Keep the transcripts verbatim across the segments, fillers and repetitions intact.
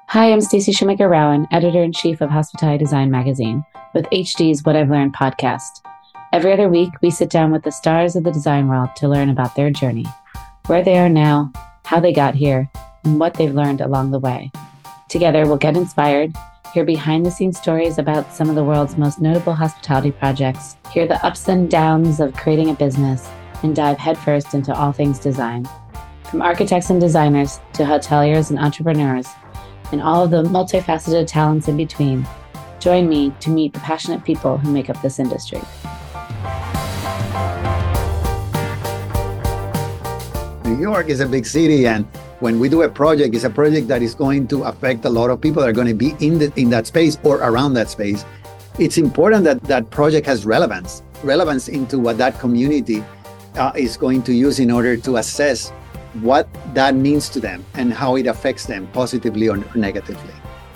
Hi, I'm Stacey Shoemaker Rowan, editor-in-chief of Hospitality Design Magazine, with H D's What I've Learned podcast. Every other week, we sit down with the stars of the design world to learn about their journey, where they are now, how they got here, and what they've learned along the way. Together, we'll get inspired, hear behind-the-scenes stories about some of the world's most notable hospitality projects, hear the ups and downs of creating a business, and dive headfirst into all things design. From architects and designers to hoteliers and entrepreneurs, and all of the multifaceted talents in between, join me to meet the passionate people who make up this industry. New York is a big city, and when we do a project, it's a project that is going to affect a lot of people that are going to be in the, in that space or around that space. It's important that that project has relevance, relevance into what that community uh, is going to use in order to assess what that means to them and how it affects them positively or negatively.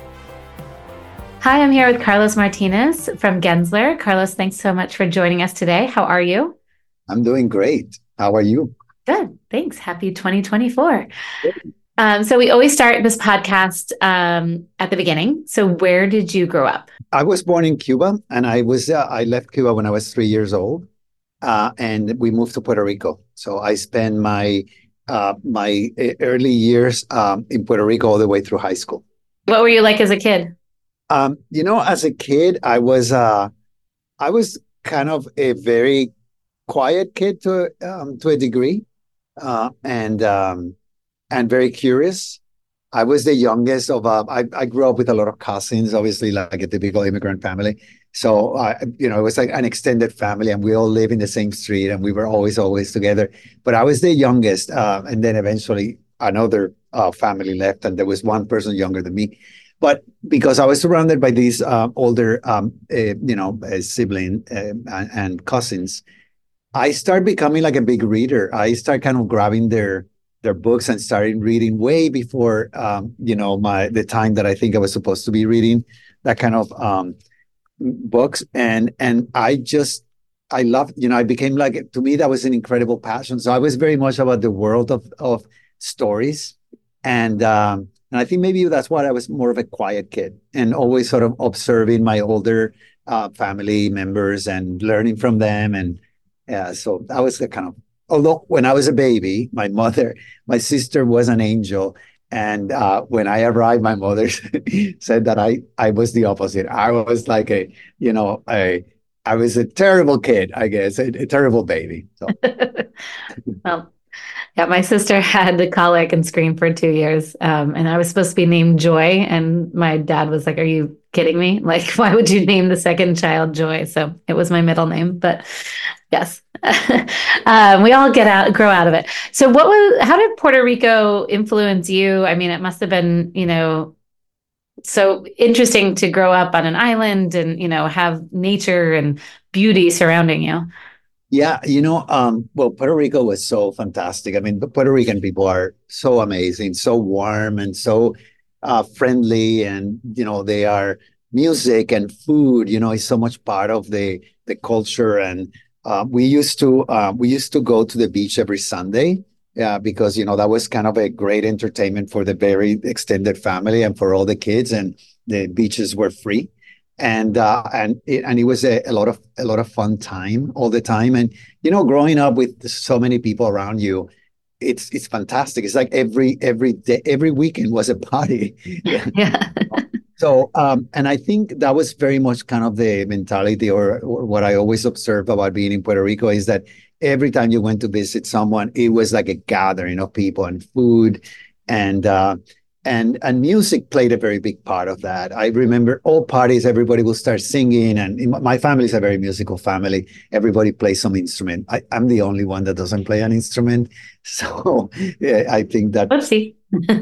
Hi, I'm here with Carlos Martinez from Gensler. Carlos, thanks so much for joining us today. How are you? I'm doing great. How are you? Good, thanks. Happy twenty twenty-four. Um, so we always start this podcast um, at the beginning. So where did you grow up? I was born in Cuba, and I was uh, I left Cuba when I was three years old, uh, and we moved to Puerto Rico. So I spent my Uh, my early years um, in Puerto Rico all the way through high school. What were you like as a kid? Um, you know, as a kid, I was uh, I was kind of a very quiet kid to um, to a degree, uh, and um, and very curious. I was the youngest of. Uh, I I grew up with a lot of cousins, obviously, like a typical immigrant family. So, uh, you know, it was like an extended family, and we all live in the same street, and we were always, always together. But I was the youngest, uh, and then eventually another uh, family left, and there was one person younger than me. But because I was surrounded by these uh, older, um, uh, you know, uh, sibling uh, and, and cousins, I started becoming like a big reader. I started kind of grabbing their their books and started reading way before, um, you know, my the time that I think I was supposed to be reading that kind of um, books. And and I just, I loved, you know, I became like, to me, that was an incredible passion. So I was very much about the world of, of stories. And, um, and I think maybe that's why I was more of a quiet kid and always sort of observing my older uh, family members and learning from them. And yeah, so that was the kind of, although when I was a baby, my mother, my sister was an angel. And uh, when I arrived, my mother said that I, I was the opposite. I was like a, you know, a, I was a terrible kid, I guess, a, a terrible baby. So. Well, yeah, my sister had the colic and screamed for two years. Um, and I was supposed to be named Joy. And my dad was like, are you kidding me? Like, why would you name the second child Joy? So it was my middle name, but yes, um, we all get out, grow out of it. So what was, how did Puerto Rico influence you? I mean, it must have been, you know, so interesting to grow up on an island and, you know, have nature and beauty surrounding you. Yeah, you know, um, well, Puerto Rico was so fantastic. I mean, the Puerto Rican people are so amazing, so warm and so uh, friendly, and you know, they are music and food. You know, is so much part of the the culture. And uh, we used to uh, we used to go to the beach every Sunday, yeah, because you know that was kind of a great entertainment for the very extended family and for all the kids, and the beaches were free. And uh, and it, and it was a, a lot of a lot of fun time all the time. And you know, growing up with so many people around you, it's it's fantastic. It's like every every day, every weekend was a party. Yeah. Yeah. So um, and I think that was very much kind of the mentality, or, or what I always observed about being in Puerto Rico, is that every time you went to visit someone, it was like a gathering of people and food, and uh, and and music played a very big part of that. I remember all parties, everybody will start singing, and in my family is a very musical family. Everybody plays some instrument. I, I'm the only one that doesn't play an instrument, so yeah, I think that Whoopsie.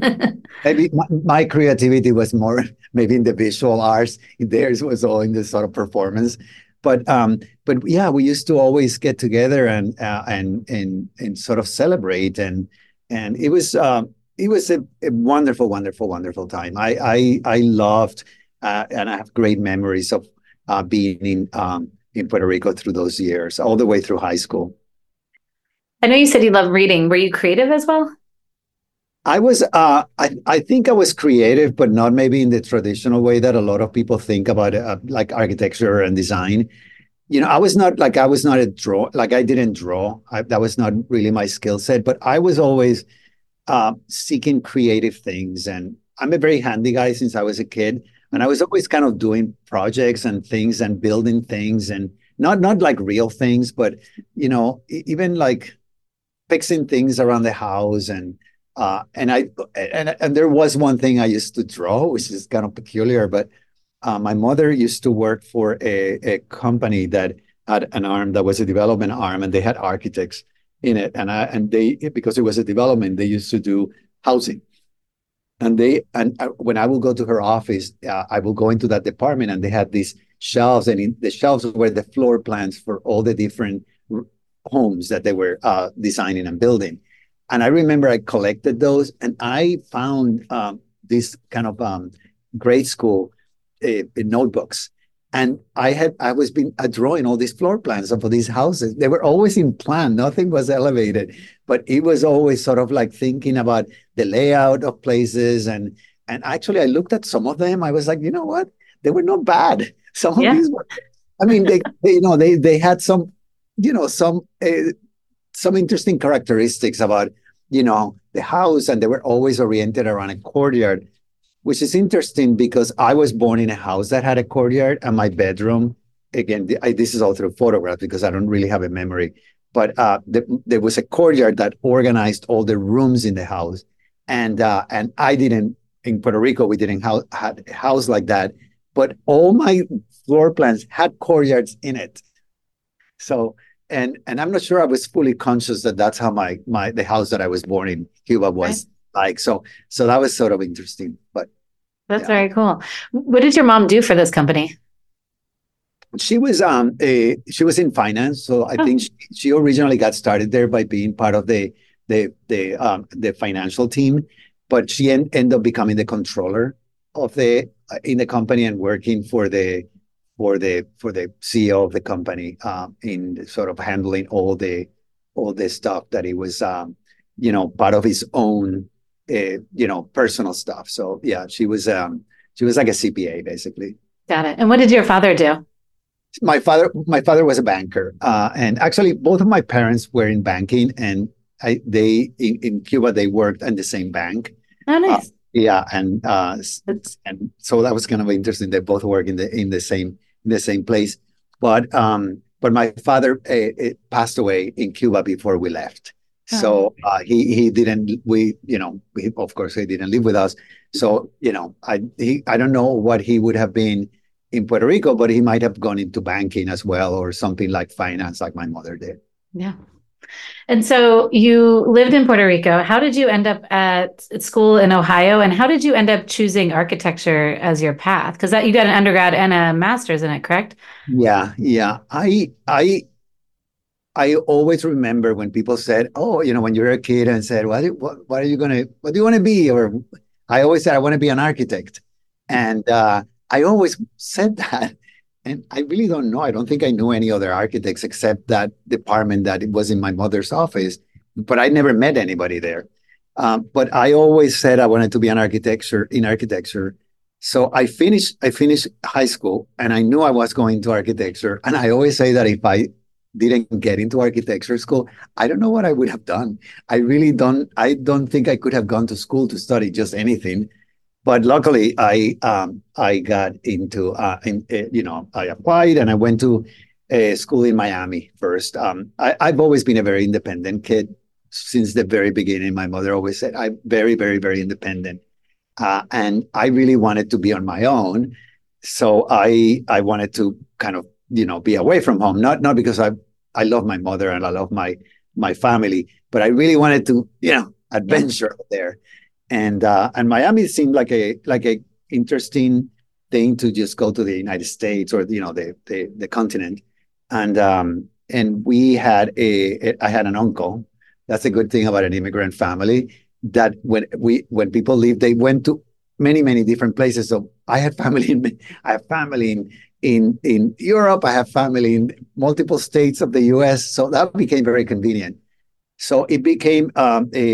maybe my, my creativity was more maybe in the visual arts. Theirs was all in the sort of performance. But um, but yeah, we used to always get together and uh, and and and sort of celebrate, and and it was. Um, It was a, a wonderful, wonderful, wonderful time. I I, I loved, uh, and I have great memories of uh, being in um, in Puerto Rico through those years, all the way through high school. I know you said you love reading. Were you creative as well? I was, uh, I, I think I was creative, but not maybe in the traditional way that a lot of people think about uh, like architecture and design. You know, I was not like I was not a draw, like I didn't draw. I, that was not really my skill set, but I was always uh, seeking creative things. And I'm a very handy guy since I was a kid, and I was always kind of doing projects and things and building things, and not not like real things, but you know, e- even like fixing things around the house and uh and I and and there was one thing I used to draw, which is kind of peculiar, but uh, my mother used to work for a, a company that had an arm that was a development arm, and they had architects in it, and I and they because it was a development, they used to do housing. And they and I, when I will go to her office, uh, I will go into that department, and they had these shelves, and in the shelves were the floor plans for all the different r- homes that they were uh, designing and building. And I remember I collected those, and I found um, this kind of um, grade school uh, notebooks. And I had I was been uh, drawing all these floor plans of these houses. They were always in plan. Nothing was elevated, but it was always sort of like thinking about the layout of places. And and actually, I looked at some of them. I was like, you know what? They were not bad. Some of Yeah. these were. I mean, they, they you know they they had some you know some uh, some interesting characteristics about you know the house, and they were always oriented around a courtyard, which is interesting because I was born in a house that had a courtyard, and my bedroom, again, th- I, this is all through photographs because I don't really have a memory, but uh, th- there was a courtyard that organized all the rooms in the house. And uh, and I didn't, in Puerto Rico, we didn't have had a house like that, but all my floor plans had courtyards in it. So, and and I'm not sure I was fully conscious that that's how my my the house that I was born in, Cuba, Right. was like. So so that was sort of interesting, but That's yeah. very cool. What did your mom do for this company? She was um a, she was in finance, so I Oh, think she, she originally got started there by being part of the the the um the financial team, but she en- ended up becoming the controller of the uh, in the company, and working for the for the for the C E O of the company, um in sort of handling all the all the stuff that he was um you know part of his own uh, you know personal stuff. So yeah, she was um she was like a C P A basically. got it. And what did your father do? My father, my father was a banker, uh, and actually, both of my parents were in banking, and I, they in, in Cuba they worked in the same bank. Oh, Uh, nice. yeah, and uh, That's and so that was kind of interesting. They both work in the in the same in the same place, but um, but my father uh, passed away in Cuba before we left. oh, So uh, he he didn't we you know we, of course he didn't live with us. So you know I he I don't know what he would have been in Puerto Rico, but he might have gone into banking as well, or something like finance, like my mother did. yeah. And so you lived in Puerto Rico. How did you end up at school in Ohio? And how did you end up choosing architecture as your path? Because that you got an undergrad and a master's in it, correct? Yeah, yeah. I I I always remember when people said, "Oh, you know, when you're a kid," and said, "What what, what are you gonna what do you want to be?" Or I always said, "I want to be an architect," and uh, I always said that. And I really don't know. I don't think I knew any other architects except that department that it was in my mother's office, but I never met anybody there. Um, but I always said I wanted to be an architecture in architecture. So I finished I finished high school, and I knew I was going to architecture. And I always say that if I didn't get into architecture school, I don't know what I would have done. I really don't. I don't think I could have gone to school to study just anything. But luckily, I um, I got into uh, in, uh, you know I applied, and I went to a school in Miami first. Um, I, I've always been a very independent kid since the very beginning. My mother always said I'm very, very, very independent, uh, and I really wanted to be on my own. So I I wanted to kind of you know be away from home, not not because I I love my mother and I love my my family, but I really wanted to you know Yeah. adventure there. And uh, and Miami seemed like a like a interesting thing to just go to the United States, or you know the the, the continent. And um, and we had a I had an uncle. That's a good thing about an immigrant family, that when we when people leave, they went to many many different places. So I had family in I have family in in in Europe. I have family in multiple states of the U S. So that became very convenient. So it became um, a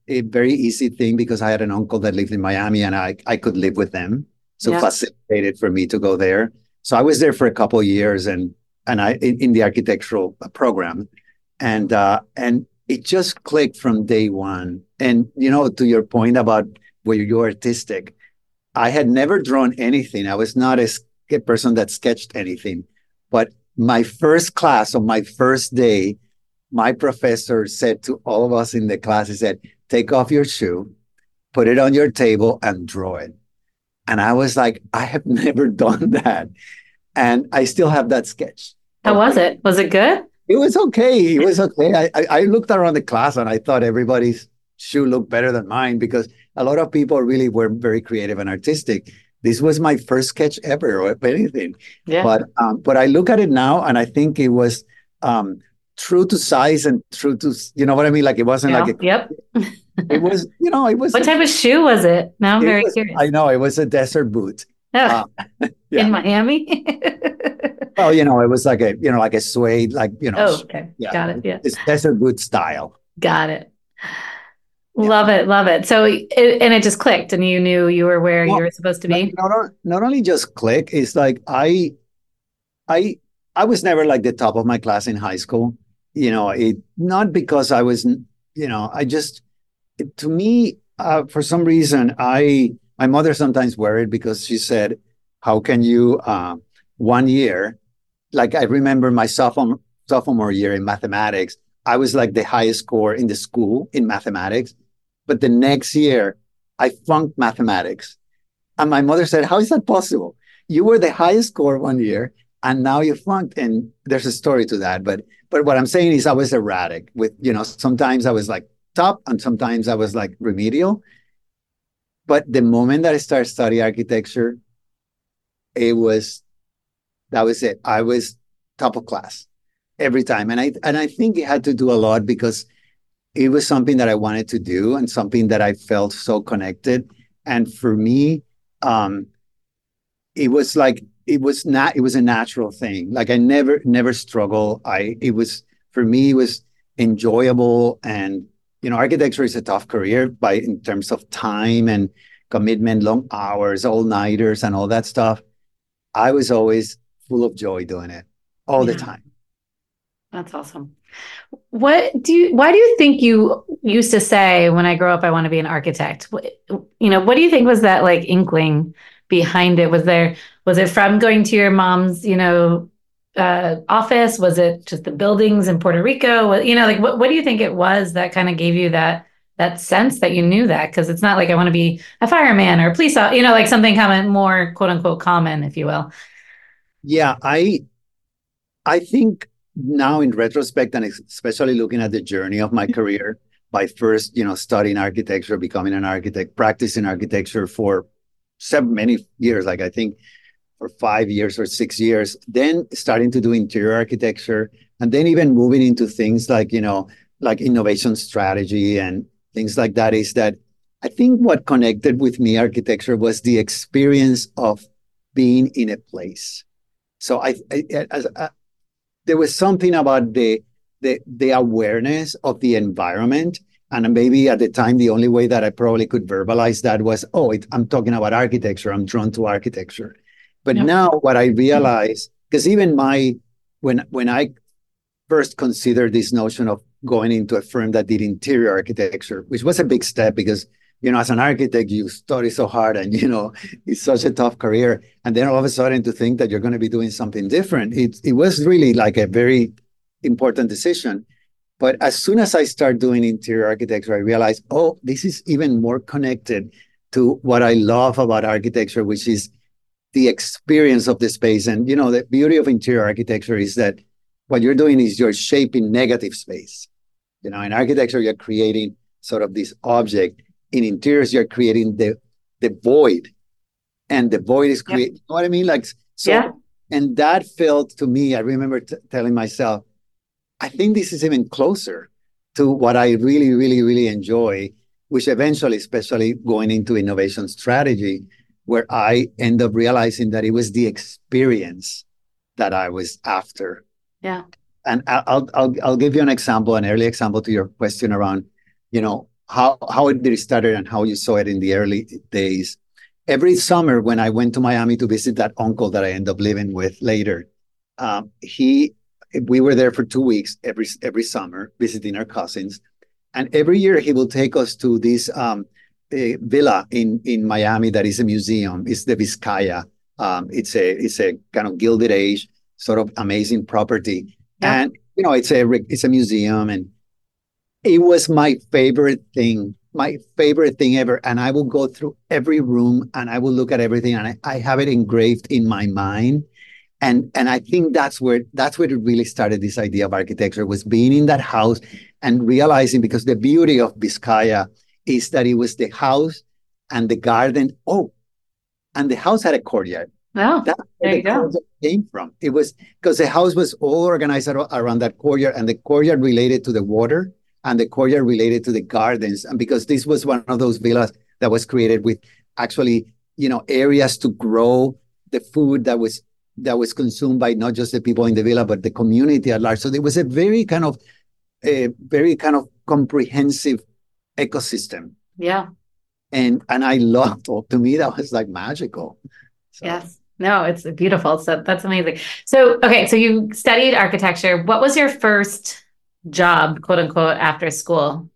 a very easy thing because I had an uncle that lived in Miami and I, I could live with them. So Yeah. facilitated for me to go there. So I was there for a couple of years and and I in, in the architectural program. And uh, and it just clicked from day one. And you know, to your point about where you're artistic, I had never drawn anything. I was not a, a person that sketched anything. But my first class on my first day, my professor said to all of us in the class, he said, take off your shoe, put it on your table and draw it. And I was like, I have never done that. And I still have that sketch. How was it? Was it good? It was okay. It was okay. I, I, I looked around the class and I thought everybody's shoe looked better than mine because a lot of people really were very creative and artistic. This was my first sketch ever, or anything. Yeah. But um, but I look at it now and I think it was um, true to size and true to, you know what I mean? Like it wasn't Yeah. like a, Yep. it was, you know, it was. What type of shoe was it? Now I'm it very was- curious. I know it was a desert boot. Oh, Uh, yeah. in Miami? Well, you know, it was like a, you know, like a suede, like, you know, Oh, okay. yeah, Got it. Yeah. it's desert boot style. Got it. Love it. Love it. So, it, and it just clicked and you knew you were where Well, you were supposed to be. Not, not, not only just click, it's like I, I, I was never like the top of my class in high school. You know, it not because I was, you know, I just, it- to me, uh, for some reason, I, my mother sometimes worried because she said, how can you, uh, one year, like I remember my sophomore, sophomore year in mathematics, I was like the highest score in the school in mathematics. But the next year, I flunked mathematics. And my mother said, how is that possible? You were the highest score one year and now you flunked. And there's a story to that. But but what I'm saying is I was erratic with, you know, sometimes I was like top and sometimes I was like remedial. But the moment that I started studying architecture, it was, that was it. I was top of class every time. And I and I think it had to do a lot because it was something that I wanted to do and something that I felt so connected. And for me, um, it was like it was not it was a natural thing. Like I never never struggle. I it was for me it was enjoyable. And you know, architecture is a tough career by in terms of time and commitment, long hours, all-nighters, and all that stuff. I was always full of joy doing it all the Yeah. time. That's awesome. What do you, why do you think you used to say, when I grow up, I want to be an architect? What, you know, what do you think was that like inkling behind it? Was there, was it from going to your mom's, you know, uh, office? Was it just the buildings in Puerto Rico? What, you know, like what, what do you think it was that kind of gave you that, that sense that you knew that? Because it's not like I want to be a fireman or a police, you know, like something common, more quote unquote common, if you will. Yeah, I I think now in retrospect, and especially looking at the journey of my career, by first, you know, studying architecture, becoming an architect, practicing architecture for seven, many years, like I think for five years or six years, then starting to do interior architecture, and then even moving into things like, you know, like innovation strategy and things like that, is that I think what connected with me, architecture, was the experience of being in a place. So I, I, as, uh, there was something about the, the the awareness of the environment, and maybe at the time the only way that I probably could verbalize that was, oh, it, I'm talking about architecture. I'm drawn to architecture. But Yep. now what I realize, because even my when when I first considered this notion of going into a firm that did interior architecture, which was a big step because, you know, as an architect, you study so hard and, you know, it's such a tough career. And then all of a sudden to think that you're going to be doing something different, it, it was really like a very important decision. But as soon as I start doing interior architecture, I realized, oh, this is even more connected to what I love about architecture, which is the experience of the space. And, you know, the beauty of interior architecture is that what you're doing is you're shaping negative space. You know, in architecture, you're creating sort of this object. In interiors, you're creating the the void, and the void is creating. Yep. You know what I mean? Like so, Yeah. And that felt to me. I remember t- telling myself, I think this is even closer to what I really, really, really enjoy. Which eventually, especially going into innovation strategy, where I end up realizing that it was the experience that I was after. Yeah. And I'll I'll I'll give you an example, an early example to your question around, you know, how how it did it started and how you saw it in the early days. Every summer when I went to Miami to visit that uncle that I ended up living with later, um, he we were there for two weeks every every summer visiting our cousins, and every year he will take us to this um, a villa in in Miami that is a museum. It's the Vizcaya. Um, it's a it's a kind of Gilded Age sort of amazing property, Yeah. and you know it's a it's a museum, and it was my favorite thing, my favorite thing ever. And I will go through every room and I will look at everything, and I, I have it engraved in my mind. And and I think that's where that's where it really started. This idea of architecture was being in that house and realizing, because the beauty of Vizcaya is that it was the house and the garden. Oh, and the house had a courtyard. Oh, That's there where you the go. courtyard came from. It was because the house was all organized ar- around that courtyard, and the courtyard related to the water, and the courtyard related to the gardens. And because this was one of those villas that was created with actually, you know, areas to grow the food that was that was consumed by not just the people in the villa, but the community at large. So there was a very kind of a very kind of comprehensive ecosystem. Yeah. And and I loved it. To me, that was like magical. So Yes. No, it's beautiful. So that's amazing. So, okay. So you studied architecture. What was your first job, quote unquote, after school?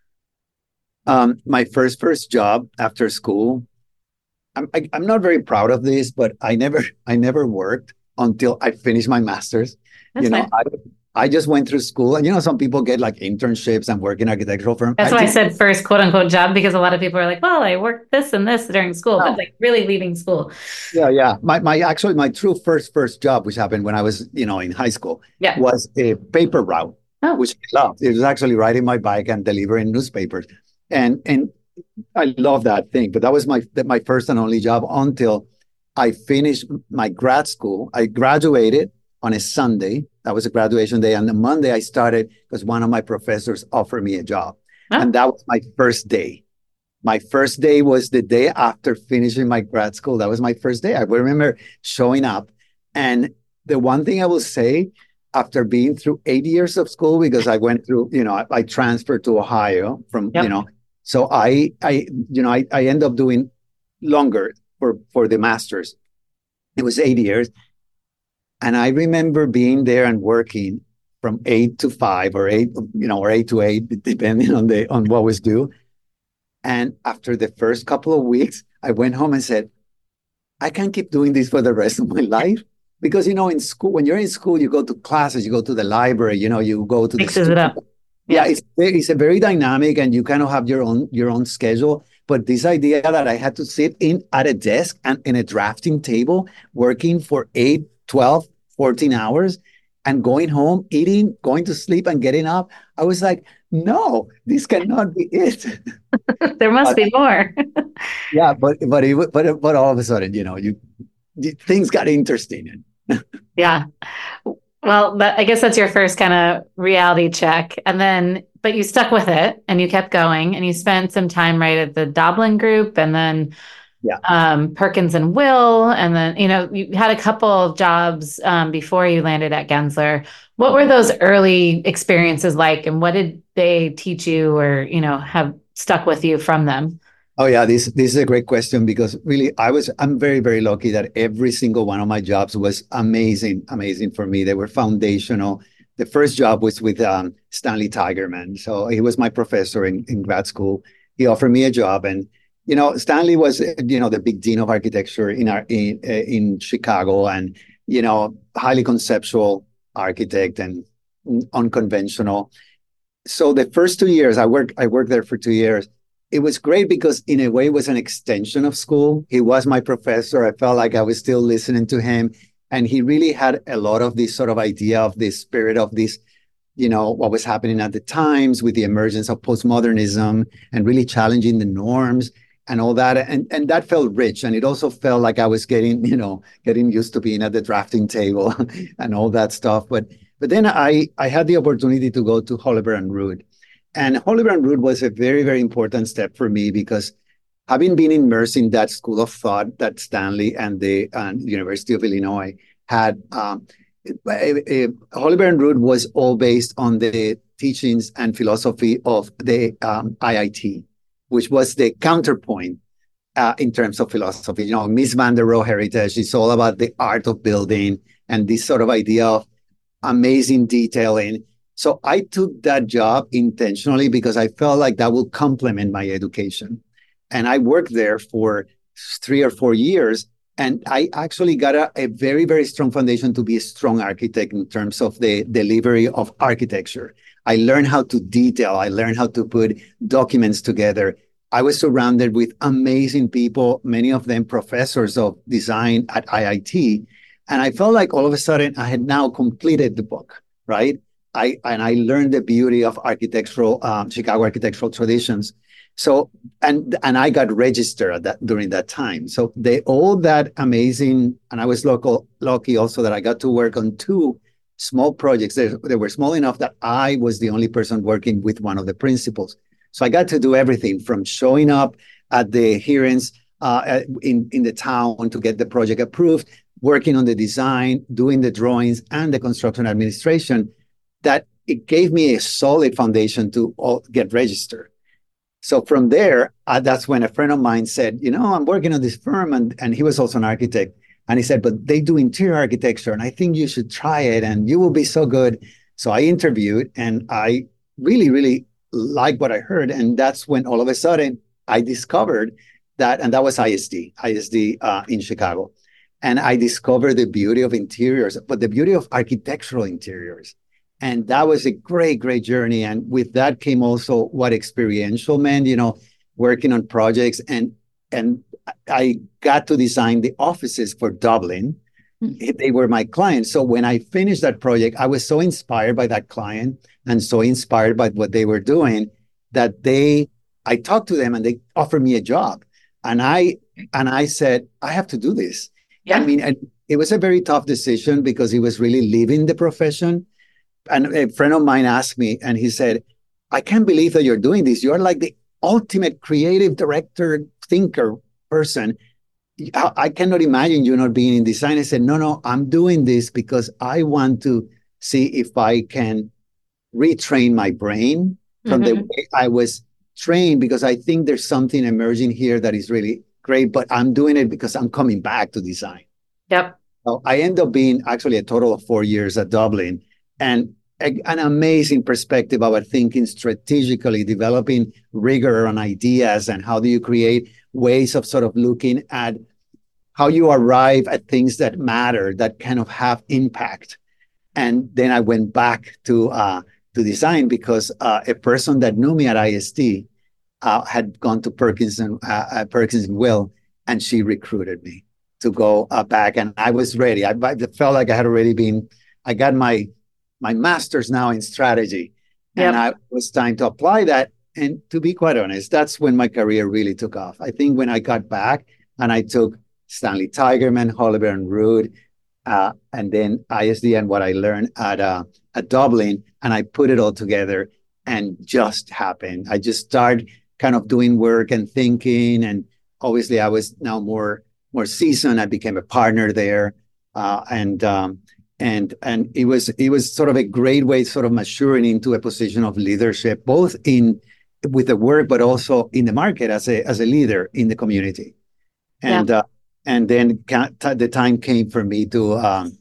um, my first first job after school, I'm I, I'm not very proud of this, but I never I never worked until I finished my master's. That's You know, fine. I I just went through school, and you know, some people get like internships and work in architectural firm. That's I why I did said first, quote unquote, job, because a lot of people are like, well, I worked this and this during school, but no. like really leaving school. Yeah, yeah. My my actually my true first first job, which happened when I was, you know, in high school, Yeah. was a paper route, Oh, which I loved. It was actually riding my bike and delivering newspapers. And and I love that thing. But that was my my first and only job until I finished my grad school. I graduated on a Sunday. That was a graduation day. And the Monday I started because one of my professors offered me a job. oh, And that was my first day. My first day was the day after finishing my grad school. That was my first day. I remember showing up. And the one thing I will say, after being through eight years of school, because I went through, you know, I, I transferred to Ohio from, you yep. know, so I, I, you know, I, I end up doing longer for, for the master's. It was eight years. And I remember being there and working from eight to five or eight, you know, or eight to eight, depending on the, on what was due. And after the first couple of weeks, I went home and said, I can't keep doing this for the rest of my life. Because, you know, in school, when you're in school, you go to classes, you go to the library, you know, you go to the Mixes it student. up. Yeah, Yeah. it's it's a very dynamic, and you kind of have your own your own schedule. But this idea that I had to sit in at a desk and in a drafting table, working for eight, twelve, fourteen hours, and going home, eating, going to sleep, and getting up, I was like, no, this cannot be it. There must But be more. yeah, but but it, but but all of a sudden, you know, you, you things got interesting. Yeah. Well, that, I guess that's your first kind of reality check. And then, but you stuck with it and you kept going and you spent some time right at the Doblin Group and then Yeah. um, Perkins and Will. And then, you know, you had a couple of jobs um, before you landed at Gensler. What were those early experiences like? And what did they teach you or, you know, have stuck with you from them? Oh yeah, this this is a great question, because really I was I'm very, very lucky that every single one of my jobs was amazing, amazing for me. They were foundational. The first job was with um, Stanley Tigerman. So he was my professor in, in grad school. He offered me a job, and you know, Stanley was, you know, the big dean of architecture in our in uh, in Chicago, and you know, highly conceptual architect and unconventional. So the first two years I worked I worked there for two years. It was great because in a way it was an extension of school. He was my professor. I felt like I was still listening to him. And he really had a lot of this sort of idea of this spirit of this, you know, what was happening at the times with the emergence of postmodernism and really challenging the norms and all that. And, and that felt rich. And it also felt like I was getting, you know, getting used to being at the drafting table and all that stuff. But but then I, I had the opportunity to go to Holliber and Root. And Holliber and Root was a very, very important step for me, because having been immersed in that school of thought that Stanley and the uh, University of Illinois had, um, uh, Holly Baron Root was all based on the teachings and philosophy of the um, I I T, which was the counterpoint uh, in terms of philosophy. You know, Miss Van der Rohe heritage is all about the art of building and this sort of idea of amazing detailing. So I took that job intentionally because I felt like that would complement my education. And I worked there for three or four years. And I actually got a, a very, very strong foundation to be a strong architect in terms of the delivery of architecture. I learned how to detail. I learned how to put documents together. I was surrounded with amazing people, many of them professors of design at I I T. And I felt like all of a sudden I had now completed the book, right? I and I learned the beauty of architectural, um, Chicago architectural traditions. So, and and I got registered at that during that time. So they all that amazing, and I was local, lucky also that I got to work on two small projects. They, they were small enough that I was the only person working with one of the principals. So I got to do everything from showing up at the hearings uh, in, in the town to get the project approved, working on the design, doing the drawings and the construction administration, that it gave me a solid foundation to all get registered. So from there, uh, that's when a friend of mine said, you know, I'm working on this firm, and, and he was also an architect. And he said, but they do interior architecture, and I think you should try it, and you will be so good. So I interviewed, and I really, really liked what I heard. And that's when all of a sudden I discovered that, and that was I S D, I S D uh, in Chicago. And I discovered the beauty of interiors, but the beauty of architectural interiors. And that was a great, great journey. And with that came also what experiential meant, you know, working on projects. And and I got to design the offices for Dublin. Mm-hmm. They were my clients. So when I finished that project, I was so inspired by that client and so inspired by what they were doing that they, I talked to them and they offered me a job. And I and I said, I have to do this. Yeah. I mean, it was a very tough decision because it was really leaving the profession. And a friend of mine asked me, and he said, I can't believe that you're doing this. You're like the ultimate creative director, thinker person. I, I cannot imagine you not being in design. I said, no, no, I'm doing this because I want to see if I can retrain my brain from mm-hmm. the way I was trained, because I think there's something emerging here that is really great, but I'm doing it because I'm coming back to design. Yep. So I end up being actually a total of four years at Dublin. And a, an amazing perspective about thinking strategically, developing rigor on ideas, and how do you create ways of sort of looking at how you arrive at things that matter, that kind of have impact. And then I went back to uh, to design because uh, a person that knew me at I S D uh, had gone to Perkins and uh, uh, Perkins and Will, and she recruited me to go uh, back, and I was ready. I, I felt like I had already been. I got my my master's now in strategy. Yep. And I, it was time to apply that. And to be quite honest, that's when my career really took off. I think when I got back and I took Stanley Tigerman, Holly Baron Root, uh, and then I S D and what I learned at, uh, at Dublin, and I put it all together and just happened. I just started kind of doing work and thinking. And obviously I was now more, more seasoned. I became a partner there. Uh, and, um, And and it was it was sort of a great way, sort of maturing into a position of leadership, both in with the work, but also in the market as a as a leader in the community. And yeah. uh, and then the time came for me to um,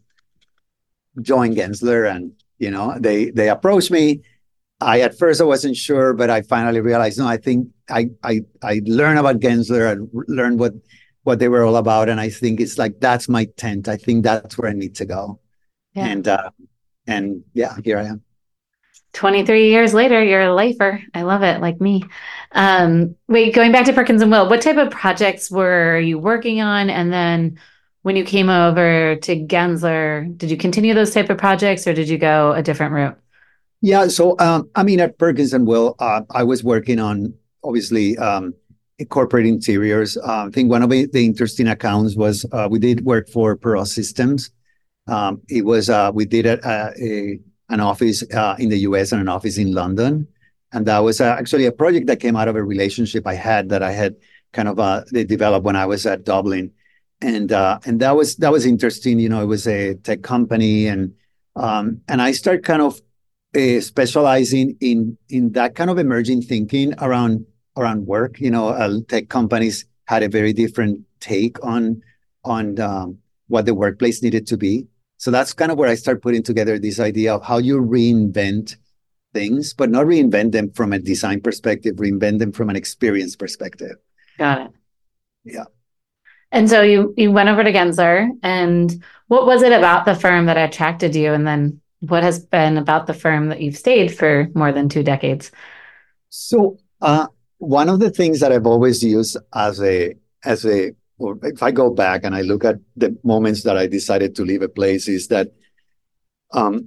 join Gensler, and you know they they approached me. I at first I wasn't sure, but I finally realized no. I think I I I learned about Gensler. I learned what what they were all about, and I think it's like that's my tent. I think that's where I need to go. Yeah. And, uh, and yeah, here I am. twenty-three years later, you're a lifer. I love it. Like me. Um, wait, going back to Perkins and Will, what type of projects were you working on? And then when you came over to Gensler, did you continue those type of projects, or did you go a different route? Yeah. So, um, I mean, at Perkins and Will, uh, I was working on obviously, um, corporate interiors. Uh, I think one of the, the interesting accounts was, uh, we did work for Perot Systems. Um, it was, uh, we did a, a, an office uh, in the U S and an office in London. And that was uh, actually a project that came out of a relationship I had that I had kind of uh, they developed when I was at Dublin. and uh, and that was that was interesting. You know, it was a tech company, and um, and I started kind of uh, specializing in in that kind of emerging thinking around around work. You know, uh, tech companies had a very different take on on um, what the workplace needed to be. So that's kind of where I start putting together this idea of how you reinvent things, but not reinvent them from a design perspective, reinvent them from an experience perspective. Got it. Yeah. And so you you went over to Gensler, and what was it about the firm that attracted you? And then what has been about the firm that you've stayed for more than two decades? So uh, one of the things that I've always used as a as a or if I go back and I look at the moments that I decided to leave a place is that um,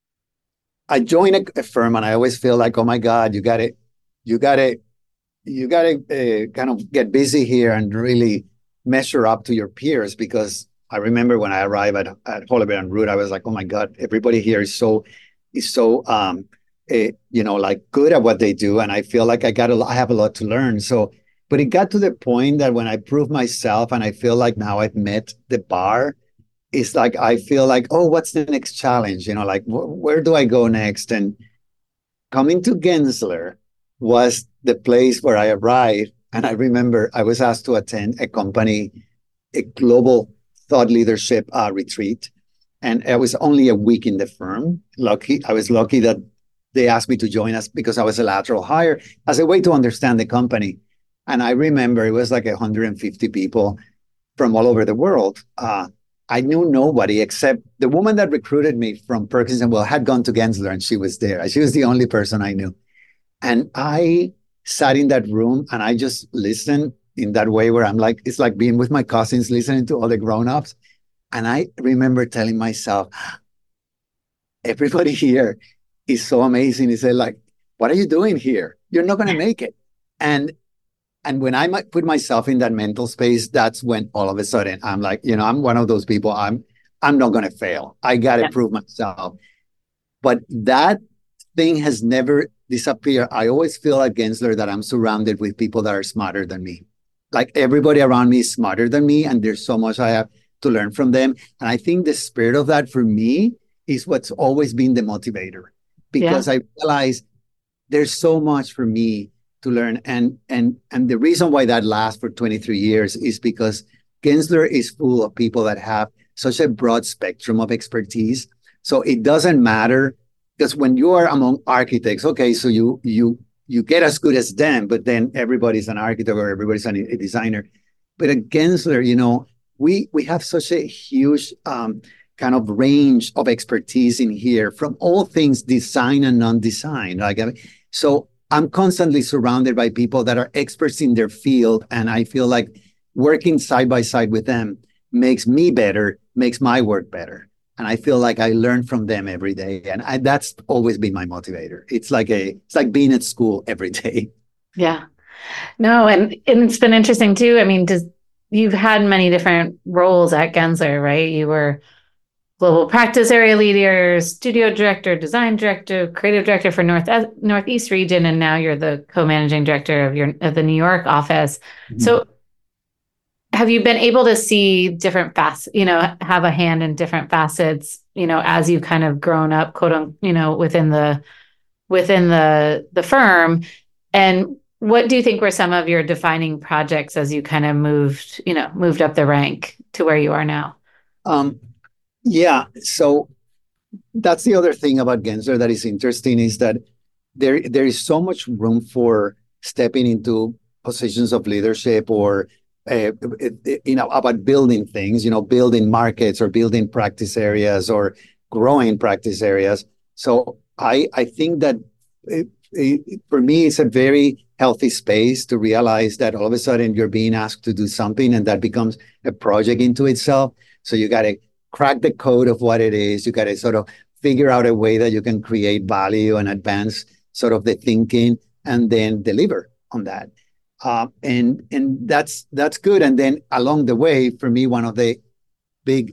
I join a, a firm and I always feel like, oh my God, you gotta, you gotta, you gotta uh, kind of get busy here and really measure up to your peers. Because I remember when I arrived at, at Hollywood and Root, I was like, oh my God, everybody here is so, is so, um, uh, you know, like good at what they do. And I feel like I got a lot, I have a lot to learn. So, but it got to the point that when I proved myself and I feel like now I've met the bar, it's like I feel like, oh, what's the next challenge? You know, like wh- where do I go next? And coming to Gensler was the place where I arrived. And I remember I was asked to attend a company, a global thought leadership uh, retreat. And I was only a week in the firm. Lucky, I was lucky that they asked me to join us because I was a lateral hire as a way to understand the company. And I remember it was like one hundred fifty people from all over the world. Uh, I knew nobody except the woman that recruited me from Perkins and Will had gone to Gensler, and she was there. She was the only person I knew. And I sat in that room and I just listened in that way where I'm like, it's like being with my cousins, listening to all the grown-ups. And I remember telling myself, everybody here is so amazing. He said, like, what are you doing here? You're not going to make it. And And when I might put myself in that mental space, that's when all of a sudden I'm like, you know, I'm one of those people. I'm, I'm not going to fail. I got to yeah. prove myself. But that thing has never disappeared. I always feel at Gensler that I'm surrounded with people that are smarter than me. Like everybody around me is smarter than me, and there's so much I have to learn from them. And I think the spirit of that for me is what's always been the motivator, because yeah. I realize there's so much for me to learn. And and and the reason why that lasts for twenty-three years is because Gensler is full of people that have such a broad spectrum of expertise. So it doesn't matter, because when you are among architects, okay, so you you you get as good as them, but then everybody's an architect or everybody's an, a designer. But at Gensler, you know, we we have such a huge um, kind of range of expertise in here from all things design and non-design. Like, I mean, so I'm constantly surrounded by people that are experts in their field. And I feel like working side by side with them makes me better, makes my work better. And I feel like I learn from them every day. And I, that's always been my motivator. It's like a, it's like being at school every day. Yeah. No, and, and it's been interesting too. I mean, does, you've had many different roles at Gensler, right? You were global practice area leader, studio director, design director, creative director for North Northeast region, and now you're the co-managing director of your of the New York office. Mm-hmm. So, have you been able to see different facets? You know, have a hand in different facets? You know, as you've kind of grown up, quote unquote, you know, within the within the the firm. And what do you think were some of your defining projects as you kind of moved, you know, moved up the rank to where you are now? Um. Yeah, so that's the other thing about Gensler that is interesting, is that there there is so much room for stepping into positions of leadership, or uh, you know, about building things, you know, building markets or building practice areas or growing practice areas. So I I think that it, it, for me, it's a very healthy space to realize that all of a sudden you're being asked to do something, and that becomes a project into itself. So you got to crack the code of what it is. You got to sort of figure out a way that you can create value and advance sort of the thinking, and then deliver on that. Uh, and and that's that's good. And then along the way, for me, one of the big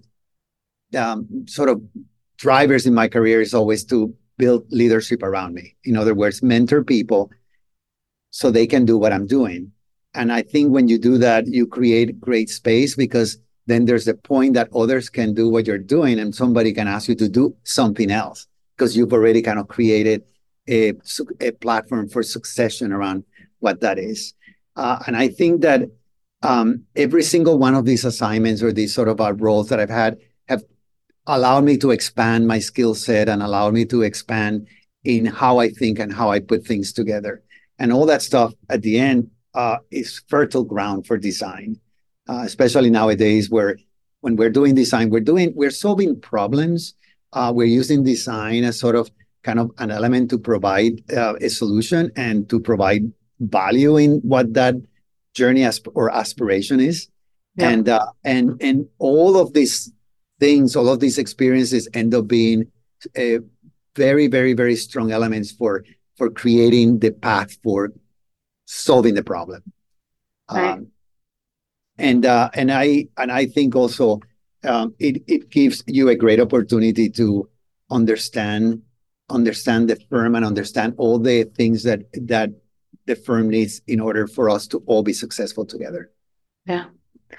um, sort of drivers in my career is always to build leadership around me. In other words, mentor people so they can do what I'm doing. And I think when you do that, you create great space, because then there's a point that others can do what you're doing and somebody can ask you to do something else because you've already kind of created a, a platform for succession around what that is. Uh, and I think that um, every single one of these assignments or these sort of uh, roles that I've had have allowed me to expand my skill set and allowed me to expand in how I think and how I put things together. And all that stuff at the end uh, is fertile ground for design, uh, especially nowadays where when we're doing design, we're doing, we're solving problems. Uh, we're using design as sort of kind of an element to provide uh, a solution and to provide value in what that journey asp- or aspiration is. Yep. And, uh, and, and all of these things, all of these experiences end up being a very, very, very strong elements for for creating the path for solving the problem. Right. Um, and uh, and I and I think also um, it it gives you a great opportunity to understand understand the firm and understand all the things that that the firm needs in order for us to all be successful together. Yeah.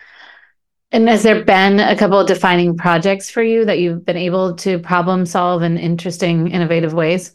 And has there been a couple of defining projects for you that you've been able to problem solve in interesting, innovative ways?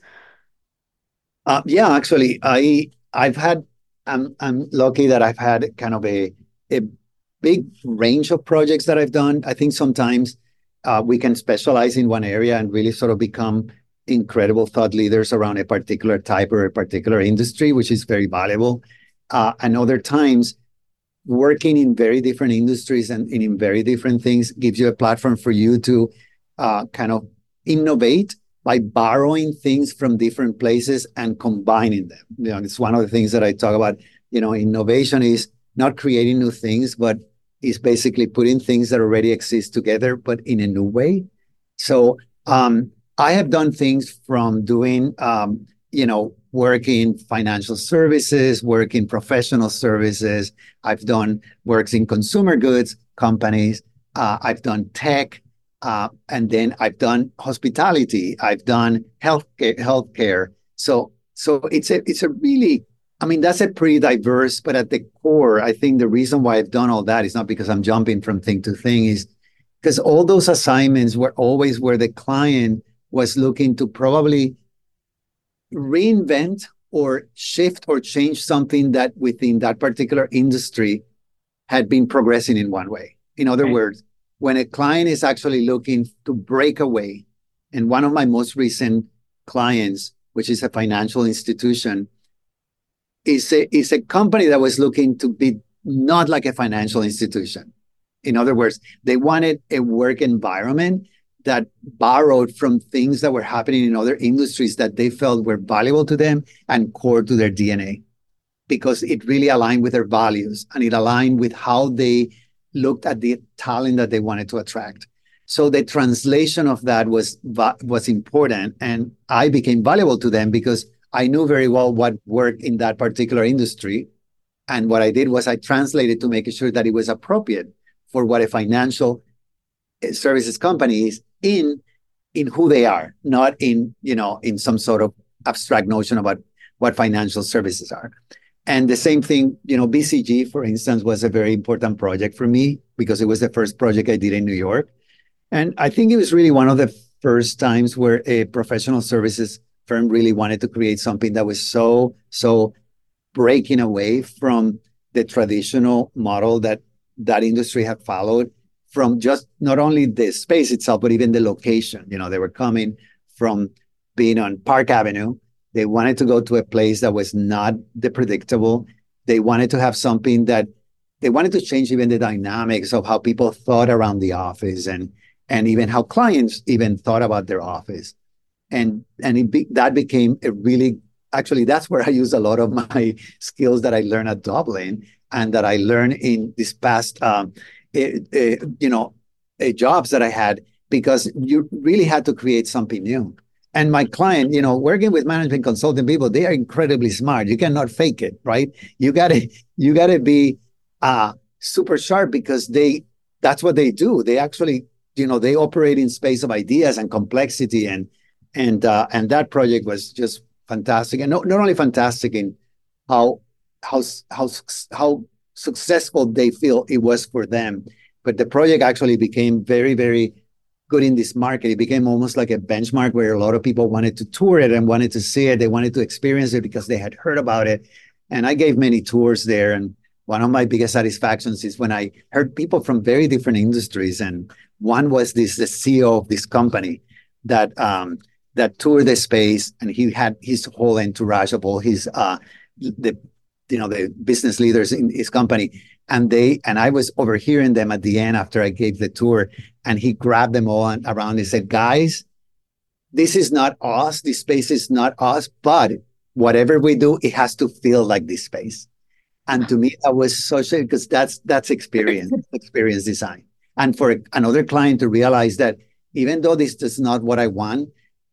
Uh, yeah, actually, I I've had I'm I'm lucky that I've had kind of a a big range of projects that I've done. I think sometimes uh, we can specialize in one area and really sort of become incredible thought leaders around a particular type or a particular industry, which is very valuable. Uh, and other times, working in very different industries and, and in very different things gives you a platform for you to uh, kind of innovate by borrowing things from different places and combining them. You know, it's one of the things that I talk about. You know, innovation is not creating new things, but is basically putting things that already exist together, but in a new way. So um, I have done things from doing, um, you know, work in financial services, work in professional services. I've done works in consumer goods companies. Uh, I've done tech. Uh, and then I've done hospitality. I've done health healthcare. So, so it's a it's a really, I mean, that's a pretty diverse. But at the core, I think the reason why I've done all that is not because I'm jumping from thing to thing, is because all those assignments were always where the client was looking to probably reinvent or shift or change something that within that particular industry had been progressing in one way. In other right. words, when a client is actually looking to break away, and one of my most recent clients, which is a financial institution, is a, is a company that was looking to be not like a financial institution. In other words, they wanted a work environment that borrowed from things that were happening in other industries that they felt were valuable to them and core to their D N A, because it really aligned with their values and it aligned with how they looked at the talent that they wanted to attract. So the translation of that was was important, and I became valuable to them because I knew very well what worked in that particular industry. And what I did was I translated to make sure that it was appropriate for what a financial services company is in in who they are, not in, you know, in some sort of abstract notion about what financial services are. And the same thing, you know, B C G, for instance, was a very important project for me because it was the first project I did in New York. And I think it was really one of the first times where a professional services firm really wanted to create something that was so, so breaking away from the traditional model that that industry had followed, from just not only the space itself, but even the location. You know, they were coming from being on Park Avenue. They wanted to go to a place that was not the predictable. They wanted to have something that they wanted to change even the dynamics of how people thought around the office and and even how clients even thought about their office. And and it be, that became a really, actually, that's where I use a lot of my skills that I learned at Dublin and that I learned in this past, um, it, it, you know, uh, jobs that I had, because you really had to create something new. And my client, you know, working with management consulting people, they are incredibly smart. You cannot fake it, right? You gotta, you gotta be uh, super sharp because they, that's what they do. They actually, you know, they operate in space of ideas and complexity, and and uh, and that project was just fantastic. And not, not only fantastic in how how how how successful they feel it was for them, but the project actually became very, very good in this market. It became almost like a benchmark where a lot of people wanted to tour it and wanted to see it. They wanted to experience it because they had heard about it. And I gave many tours there. And one of my biggest satisfactions is when I heard people from very different industries. And one was this, the C E O of this company that um, that toured the space, and he had his whole entourage of all his uh, the you know the business leaders in his company, and they and I was overhearing them at the end after I gave the tour, and he grabbed them all around and said, "Guys, this is not us. This space is not us, but whatever we do, it has to feel like this space." And to me, that was such a, because that's that's experience, experience design. And for another client to realize that even though this is not what I want,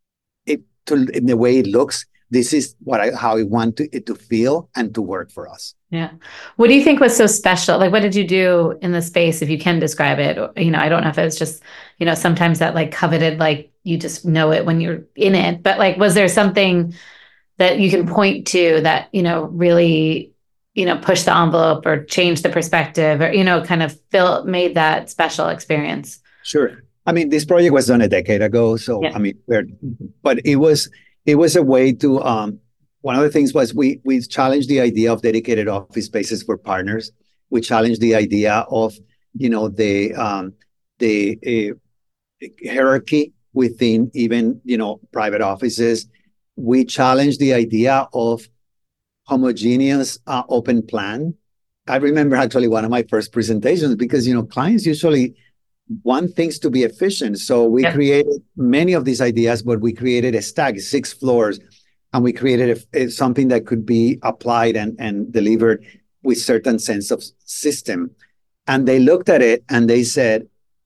it to in the way it looks, this is what I how I want to, it to feel and to work for us. Yeah. What do you think was so special? Like, what did you do in the space, if you can describe it? You know, I don't know if it was just, you know, sometimes that like coveted, like you just know it when you're in it, but like, was there something that you can point to that, you know, really, you know, push the envelope or change the perspective or, you know, kind of feel made that special experience? Sure. I mean, this project was done a decade ago. So, yeah. I mean, we're, but it was, it was a way to, um, one of the things was we, we challenged the idea of dedicated office spaces for partners. We challenged the idea of, you know, the, um, the uh, hierarchy within even, you know, private offices. We challenged the idea of homogeneous uh, open plan. I remember actually one of my first presentations because, you know, clients usually want things to be efficient. So we yep. created many of these ideas, but we created a stack, six floors, and we created a, a, something that could be applied and, and delivered with certain sense of system. And they looked at it and they said,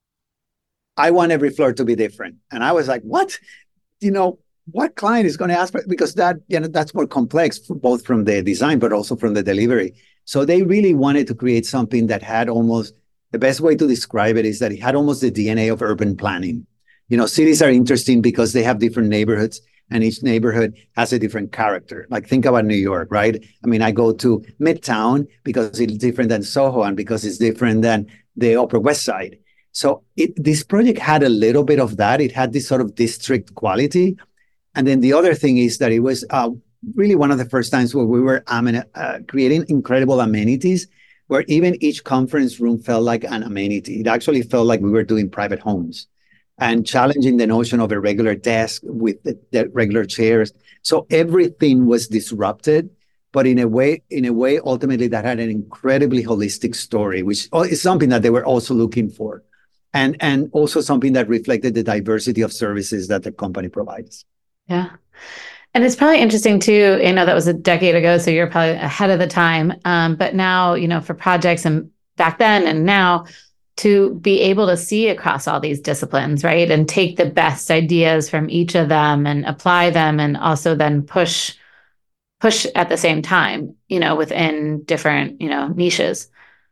I want every floor to be different. And I was like, what? You know, what client is going to ask for it? Because that, you know, that's more complex, both from the design, but also from the delivery. So they really wanted to create something that had almost, the best way to describe it is that it had almost the D N A of urban planning. You know, cities are interesting because they have different neighborhoods and each neighborhood has a different character. Like think about New York, right? I mean, I go to Midtown because it's different than Soho and because it's different than the Upper West Side. So it, this project had a little bit of that. It had this sort of district quality. And then the other thing is that it was uh, really one of the first times where we were um, uh, creating incredible amenities, where even each conference room felt like an amenity. It actually felt like we were doing private homes and challenging the notion of a regular desk with the, the regular chairs. So everything was disrupted, but in a way, in a way, ultimately that had an incredibly holistic story, which is something that they were also looking for. And, and also something that reflected the diversity of services that the company provides. Yeah. And it's probably interesting too, you know, that was a decade ago, so you're probably ahead of the time. Um, but now, you know, for projects and back then and now to be able to see across all these disciplines, right? And take the best ideas from each of them and apply them and also then push, push at the same time, you know, within different, you know, niches.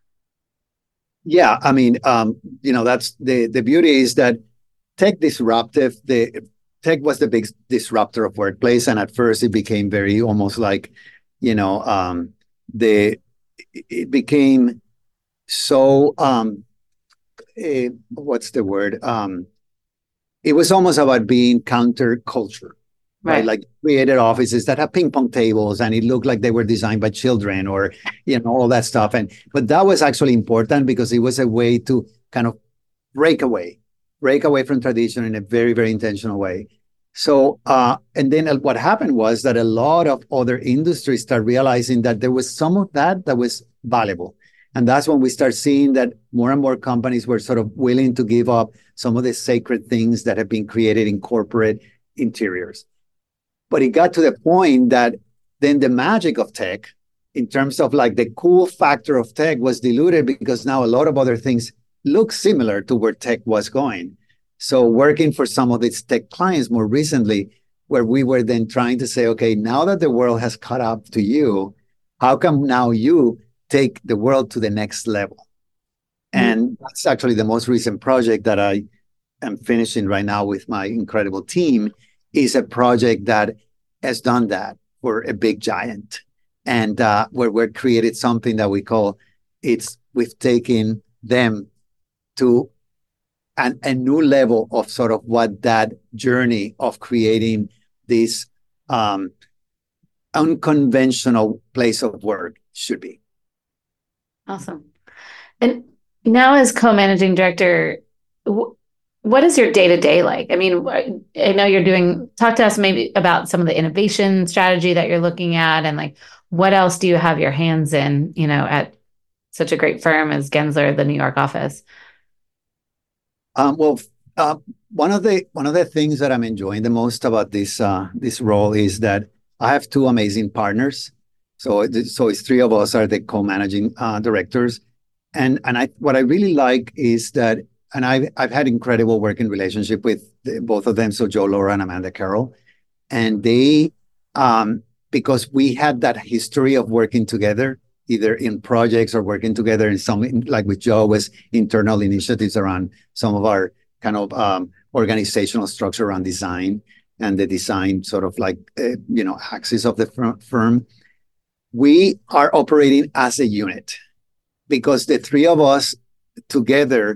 Yeah. I mean, um, you know, that's the, the beauty is that tech disruptive, the tech was the big disruptor of workplace. And at first it became very almost like, you know, um, the, it became so, um, eh, what's the word? Um, it was almost about being counterculture, right? right? Like created offices that have ping pong tables and it looked like they were designed by children or, you know, all that stuff. And, but that was actually important because it was a way to kind of break away. break away from tradition in a very, very intentional way. So, uh, and then what happened was that a lot of other industries start realizing that there was some of that that was valuable. And that's when we start seeing that more and more companies were sort of willing to give up some of the sacred things that have been created in corporate interiors. But it got to the point that then the magic of tech, in terms of like the cool factor of tech, was diluted because now a lot of other things look similar to where tech was going. So working for some of its tech clients more recently, where we were then trying to say, okay, now that the world has caught up to you, how come now you take the world to the next level? Mm-hmm. And that's actually the most recent project that I am finishing right now with my incredible team, is a project that has done that for a big giant. And uh, where we've created something that we call, it's, we've taken them to an, a new level of sort of what that journey of creating this um, unconventional place of work should be. Awesome. And now as co-managing director, wh- what is your day-to-day like? I mean, I know you're doing, talk to us maybe about some of the innovation strategy that you're looking at, and like, what else do you have your hands in, you know, at such a great firm as Gensler, the New York office? Um, well, uh, one of the one of the things that I'm enjoying the most about this uh, this role is that I have two amazing partners. So, it, so it's three of us are the co-managing uh, directors, and and I what I really like is that, and I've I've had incredible working relationship with the, both of them. So Joe Laura and Amanda Carroll, and they um, because we had that history of working together, either in projects or working together in some, like with Joe, was internal initiatives around some of our kind of um, organizational structure around design and the design sort of like, uh, you know, axis of the firm. We are operating as a unit because the three of us together,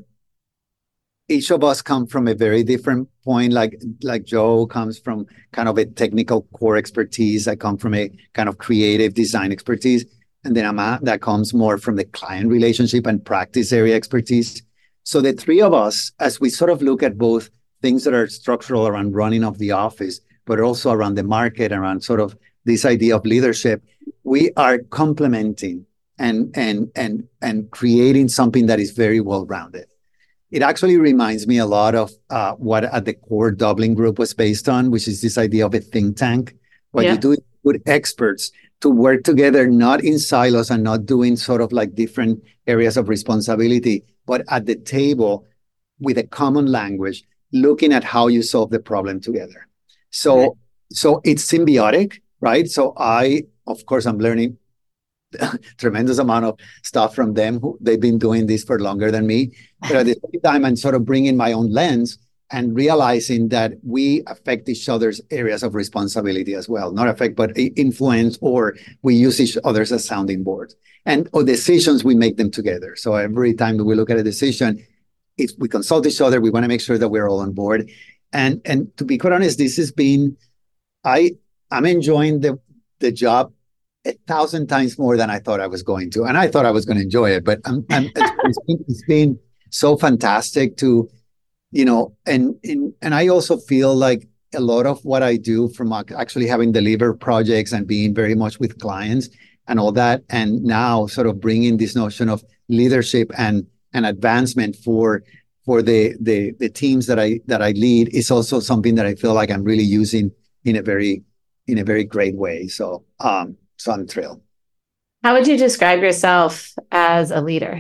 each of us come from a very different point. Like, like Joe comes from kind of a technical core expertise. I come from a kind of creative design expertise. And then Ama, that comes more from the client relationship and practice area expertise. So the three of us, as we sort of look at both things that are structural around running of the office, but also around the market, around sort of this idea of leadership, we are complementing and and and and creating something that is very well-rounded. It actually reminds me a lot of uh, what at the core Dublin Group was based on, which is this idea of a think tank. What yeah. you do is put experts to work together, not in silos and not doing sort of like different areas of responsibility, but at the table with a common language, looking at how you solve the problem together. So, right. so it's symbiotic, right? So I, of course, I'm learning a tremendous amount of stuff from them. Who, they've been doing this for longer than me. But at the same time, I'm sort of bringing my own lens and realizing that we affect each other's areas of responsibility as well. Not affect, but influence, or we use each other's as sounding boards. And or decisions, we make them together. So every time that we look at a decision, if we consult each other, we want to make sure that we're all on board. And and to be quite honest, this has been, I, I'm enjoying the, the job a thousand times more than I thought I was going to. And I thought I was going to enjoy it, but I'm, I'm, it's, been, it's been so fantastic to, you know, and, and and I also feel like a lot of what I do, from actually having delivered projects and being very much with clients and all that, and now sort of bringing this notion of leadership and and advancement for for the the the teams that I that I lead, is also something that I feel like I'm really using in a very in a very great way. So um so I'm thrilled. How would you describe yourself as a leader?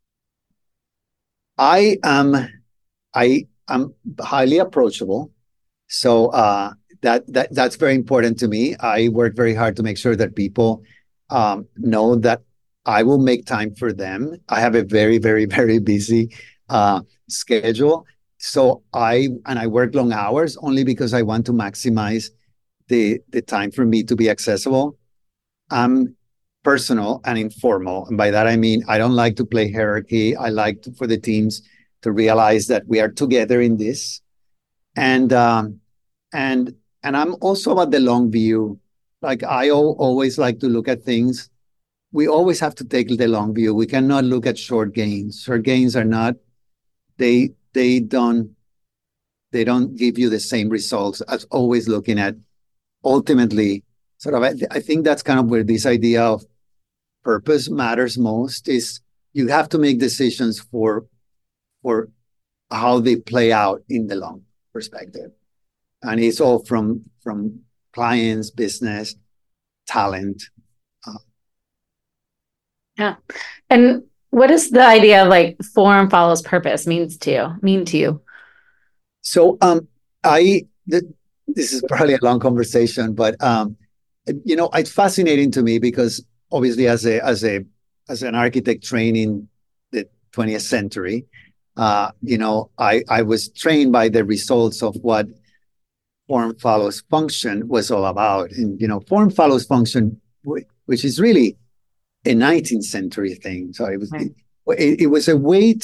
I am. I am highly approachable. So uh, that that that's very important to me. I work very hard to make sure that people um, know that I will make time for them. I have a very, very, very busy uh, schedule. So I and I work long hours only because I want to maximize the the time for me to be accessible. I'm personal and informal. And by that, I mean, I don't like to play hierarchy. I like to, for the teams to realize that we are together in this. And um, and and I'm also about the long view. Like I o- always like to look at things. We always have to take the long view. We cannot look at short gains. Short gains are not, they they don't they don't give you the same results as always looking at ultimately sort of, I, I think that's kind of where this idea of purpose matters most, is you have to make decisions for for how they play out in the long perspective. And it's all from from clients, business, talent. Uh, yeah. And what does the idea of like form follows purpose means to you, mean to you? So um, I, th- this is probably a long conversation, but um, you know, it's fascinating to me because obviously as a as a as an architect trained in the twentieth century, uh, you know, I, I was trained by the results of what form follows function was all about. And, you know, form follows function, which is really a nineteenth century thing. So it was, right. it, it was a way to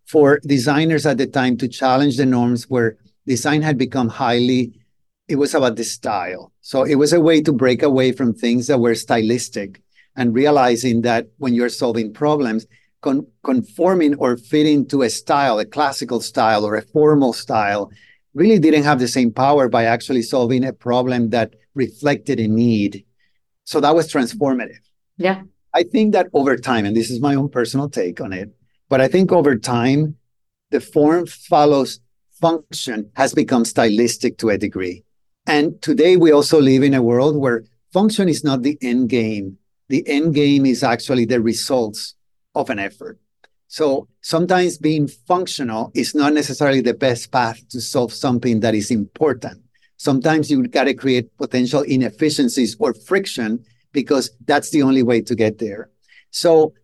for designers at the time to challenge the norms where design had become highly, it was about the style. So it was a way to break away from things that were stylistic and realizing that when you're solving problems, con- conforming or fitting to a style, a classical style or a formal style, really didn't have the same power by actually solving a problem that reflected a need. So that was transformative. Yeah. I think that over time, and this is my own personal take on it, but I think over time, the form follows function has become stylistic to a degree. And today we also live in a world where function is not the end game. The end game is actually the results of an effort. So sometimes being functional is not necessarily the best path to solve something that is important. Sometimes you got to create potential inefficiencies or friction because that's the only way to get there. So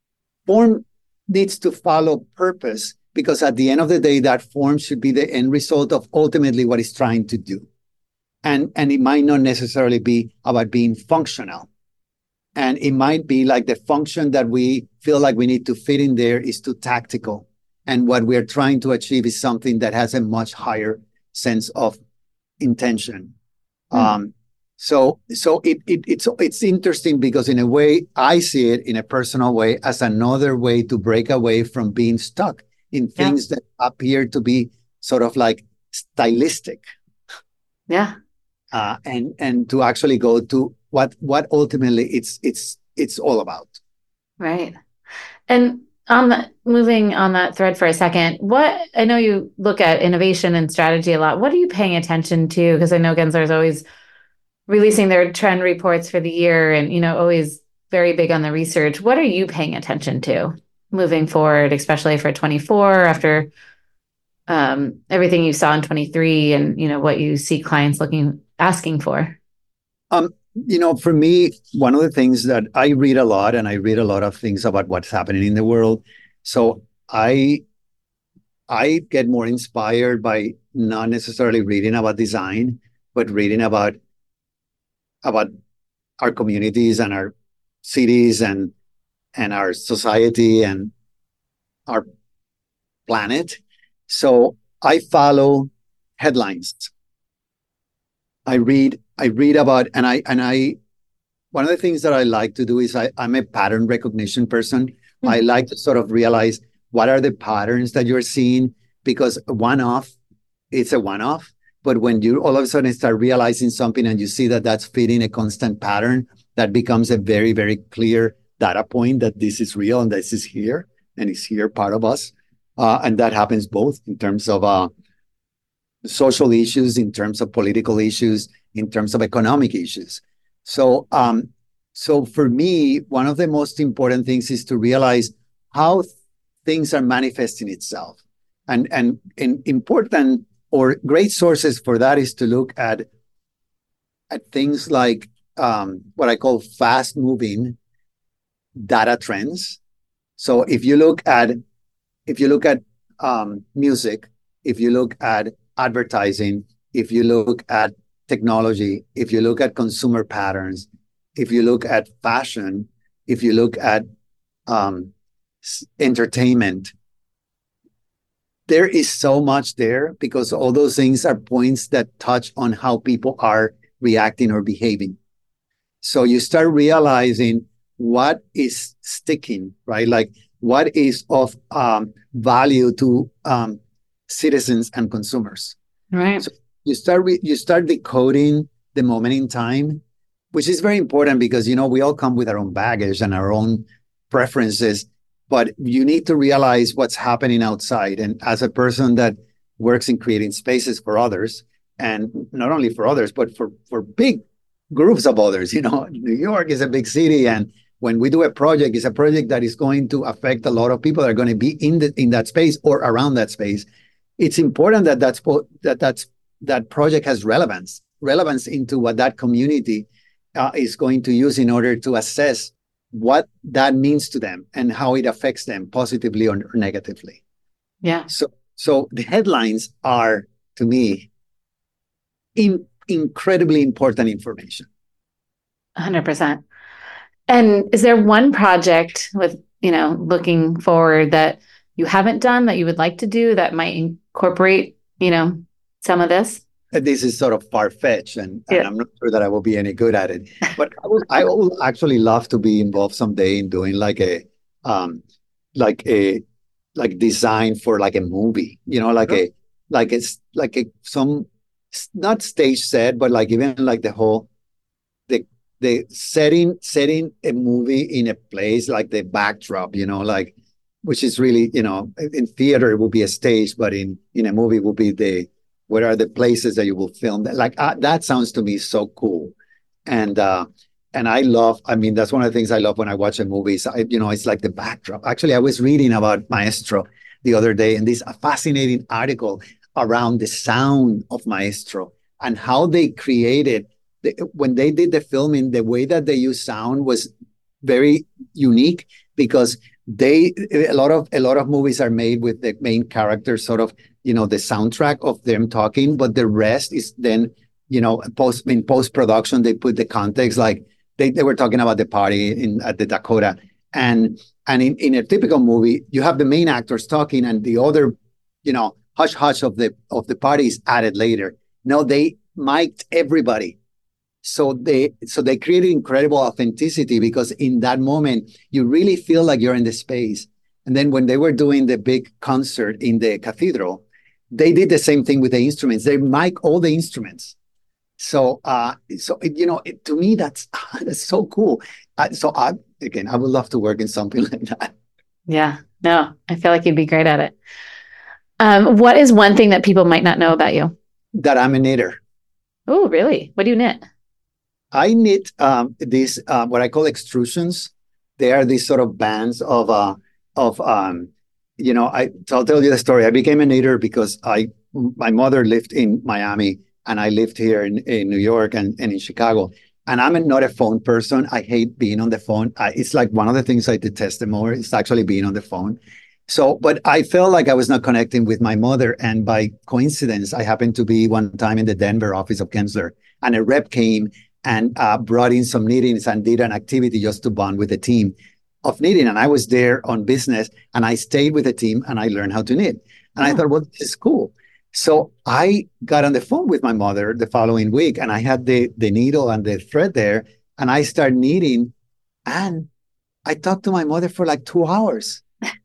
form needs to follow purpose because at the end of the day, that form should be the end result of ultimately what it's trying to do. And, and it might not necessarily be about being functional. And it might be like the function that we feel like we need to fit in there is too tactical. And what we're trying to achieve is something that has a much higher sense of intention. Mm. Um, so so it, it it's it's interesting because in a way, I see it in a personal way as another way to break away from being stuck in things yeah. that appear to be sort of like stylistic. Yeah. Uh, and and to actually go to what what ultimately it's it's it's all about. Right. And on the moving on that thread for a second, what I know you look at innovation and strategy a lot. What are you paying attention to? Because I know Gensler is always releasing their trend reports for the year, and you know always very big on the research. What are you paying attention to moving forward, especially for twenty-four after um, everything you saw in twenty-three, and you know what you see clients looking asking for? Um, you know, for me, one of the things that I read a lot, and I read a lot of things about what's happening in the world. So I, I get more inspired by not necessarily reading about design, but reading about, about our communities and our cities and, and our society and our planet. So I follow headlines. I read, I read about, and I, and I, one of the things that I like to do is I, I'm a pattern recognition person. Mm-hmm. I like to sort of realize what are the patterns that you're seeing, because one-off, it's a one-off. But when you all of a sudden start realizing something and you see that that's fitting a constant pattern, that becomes a very, very clear data point that this is real and this is here and it's here, part of us. Uh, and that happens both in terms of uh, social issues, in terms of political issues, in terms of economic issues. So, um, so for me, one of the most important things is to realize how th- things are manifesting itself. And, and, and important or great sources for that is to look at, at things like um, what I call fast-moving data trends. So if you look at, if you look at um, music, if you look at advertising, if you look at technology, if you look at consumer patterns, if you look at fashion, if you look at um, entertainment, there is so much there because all those things are points that touch on how people are reacting or behaving. So you start realizing what is sticking, right? Like what is of um, value to um, citizens and consumers. Right. So you start re- you start decoding the moment in time, which is very important because, you know, we all come with our own baggage and our own preferences, but you need to realize what's happening outside. And as a person that works in creating spaces for others, and not only for others, but for, for big groups of others, you know, New York is a big city. And when we do a project, it's a project that is going to affect a lot of people that are going to be in the, in that space or around that space. It's important that that's, that that's, that project has relevance, relevance into what that community uh, is going to use in order to assess what that means to them and how it affects them positively or, or negatively. Yeah. So, so the headlines are, to me, in, incredibly important information. one hundred percent. And is there one project with, you know, looking forward that you haven't done that you would like to do that might incorporate, you know, some of this? This is sort of far-fetched, and, and Yeah. I'm not sure that I will be any good at it. But I will, I will actually love to be involved someday in doing like a um like a like design for like a movie, you know, like a like it's like a some not stage set, but like even like the whole the the setting setting a movie in a place, like the backdrop, you know, like which is really, you know, in theater it will be a stage, but in in a movie will be the what are the places that you will film that. Like uh, that sounds to me so cool. And uh and I love, I mean, that's one of the things I love when I watch a movie. So I, you know, it's like the backdrop. Actually, I was reading about Maestro the other day, and this a fascinating article around the sound of Maestro and how they created the, when they did the filming, the way that they use sound was very unique because they a lot of a lot of movies are made with the main character sort of, you know, the soundtrack of them talking, but the rest is then, you know, post in post production they put the context, like they, they were talking about the party in at the Dakota, and and in, in a typical movie you have the main actors talking and the other, you know, hush hush of the of the party is added later. No, they mic'd everybody. So they so they created incredible authenticity because in that moment you really feel like you're in the space. And then when they were doing the big concert in the cathedral, they did the same thing with the instruments. They mic all the instruments. So uh so you know, it, to me that's that's so cool. Uh, so I again I would love to work in something like that. Yeah. No, I feel like you'd be great at it. Um, what is one thing that people might not know about you? That I'm a knitter. Oh, really? What do you knit? I knit um, these uh, what I call extrusions. They are these sort of bands of uh, of um, you know. I so I'll tell you the story. I became a knitter because I my mother lived in Miami and I lived here in, in New York and, and in Chicago. And I'm a, not a phone person. I hate being on the phone. I, it's like one of the things I detest the more is actually being on the phone. So, but I felt like I was not connecting with my mother. And by coincidence, I happened to be one time in the Denver office of Kinsler, and a rep came and uh, brought in some knittings and did an activity just to bond with the team of knitting. And I was there on business and I stayed with the team and I learned how to knit. And I thought, well, this is cool. So I got on the phone with my mother the following week and I had the, the needle and the thread there and I started knitting and I talked to my mother for like two hours.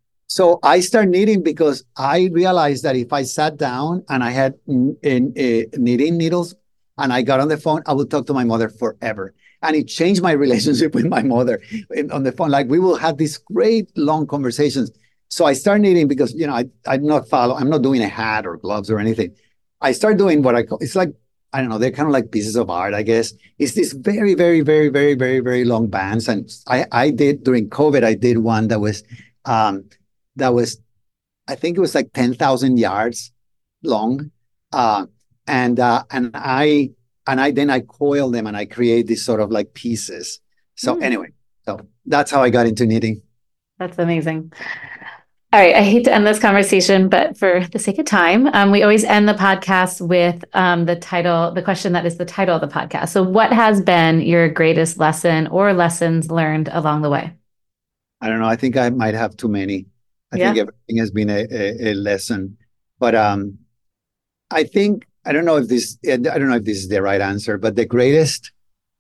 So I started knitting because I realized that if I sat down and I had in, in, uh, knitting needles and I got on the phone, I would talk to my mother forever. And it changed my relationship with my mother in, on the phone. Like we will have these great long conversations. So I started knitting because, you know, I, I'm not follow, I'm not doing a hat or gloves or anything. I started doing what I call, it's like, I don't know, they're kind of like pieces of art, I guess. It's this very, very, very, very, very, very long bands. And I, I did during COVID, I did one that was, um, that was, I think it was like ten thousand yards long. Uh, and, uh, and I, and I, then I coil them and I create these sort of like pieces. So mm. anyway, so that's how I got into knitting. That's amazing. All right. I hate to end this conversation, but for the sake of time, um, we always end the podcast with um, the title, the question that is the title of the podcast. So what has been your greatest lesson or lessons learned along the way? I don't know. I think I might have too many. I yeah. think everything has been a, a, a lesson, but um, I think, I don't know if this, I don't know if this is the right answer, but the greatest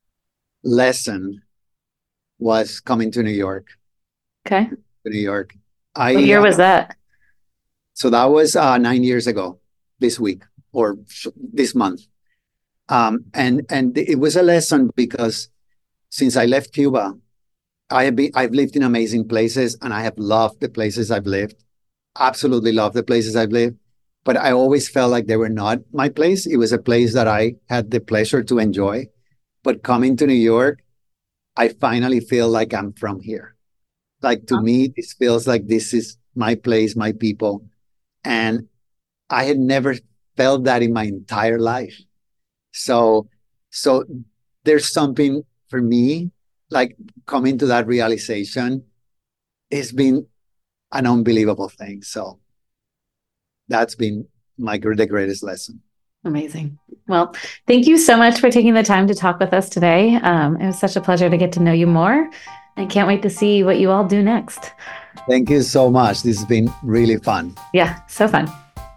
lesson was coming to New York. Okay. To New York. I, what year was that? So that was uh, nine years ago, this week or this month. Um, and and it was a lesson because since I left Cuba, I have been, I've lived in amazing places and I have loved the places I've lived. Absolutely loved the places I've lived. But I always felt like they were not my place. It was a place that I had the pleasure to enjoy. But coming to New York, I finally feel like I'm from here. Like to me, this feels like this is my place, my people. And I had never felt that in my entire life. So, so there's something for me, like coming to that realization, it's been an unbelievable thing. So that's been my the greatest lesson. Amazing. Well, thank you so much for taking the time to talk with us today. Um, it was such a pleasure to get to know you more. I can't wait to see what you all do next. Thank you so much. This has been really fun. Yeah, so fun.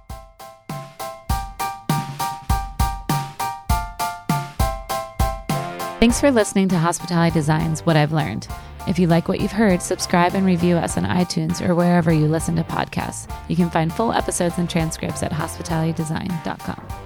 Thanks for listening to Hospitality Design's What I've Learned. If you like what you've heard, subscribe and review us on iTunes or wherever you listen to podcasts. You can find full episodes and transcripts at hospitality design dot com.